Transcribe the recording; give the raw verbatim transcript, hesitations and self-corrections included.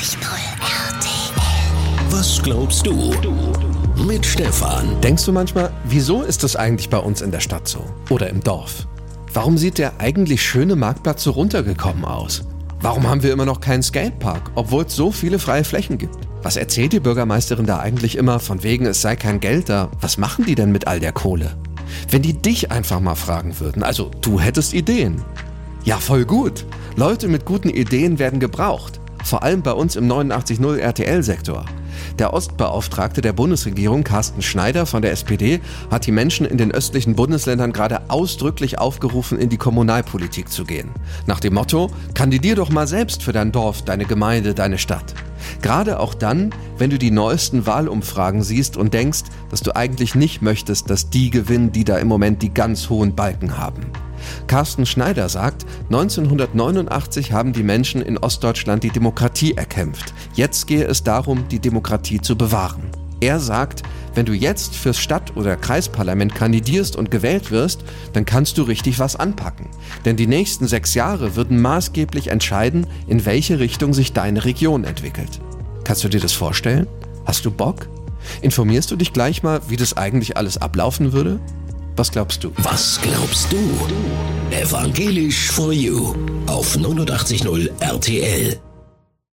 R T L. Was glaubst du? Mit Stefan. Denkst du manchmal, wieso ist das eigentlich bei uns in der Stadt so? Oder im Dorf? Warum sieht der eigentlich schöne Marktplatz so runtergekommen aus? Warum haben wir immer noch keinen Skatepark, obwohl es so viele freie Flächen gibt? Was erzählt die Bürgermeisterin da eigentlich immer von wegen, es sei kein Geld da? Was machen die denn mit all der Kohle? Wenn die dich einfach mal fragen würden, also du hättest Ideen. Ja, voll gut. Leute mit guten Ideen werden gebraucht. Vor allem bei uns im neunundachtzig Komma null R T L-Sektor. Der Ostbeauftragte der Bundesregierung, Carsten Schneider von der S P D, hat die Menschen in den östlichen Bundesländern gerade ausdrücklich aufgerufen, in die Kommunalpolitik zu gehen. Nach dem Motto, kandidier doch mal selbst für dein Dorf, deine Gemeinde, deine Stadt. Gerade auch dann, wenn du die neuesten Wahlumfragen siehst und denkst, dass du eigentlich nicht möchtest, dass die gewinnen, die da im Moment die ganz hohen Balken haben. Carsten Schneider sagt, neunzehnhundertneunundachtzig haben die Menschen in Ostdeutschland die Demokratie erkämpft. Jetzt gehe es darum, die Demokratie zu bewahren. Er sagt, wenn du jetzt fürs Stadt- oder Kreisparlament kandidierst und gewählt wirst, dann kannst du richtig was anpacken. Denn die nächsten sechs Jahre würden maßgeblich entscheiden, in welche Richtung sich deine Region entwickelt. Kannst du dir das vorstellen? Hast du Bock? Informierst du dich gleich mal, wie das eigentlich alles ablaufen würde? Was glaubst du? Was glaubst du? Evangelisch for You auf neunundachtzig Komma null R T L.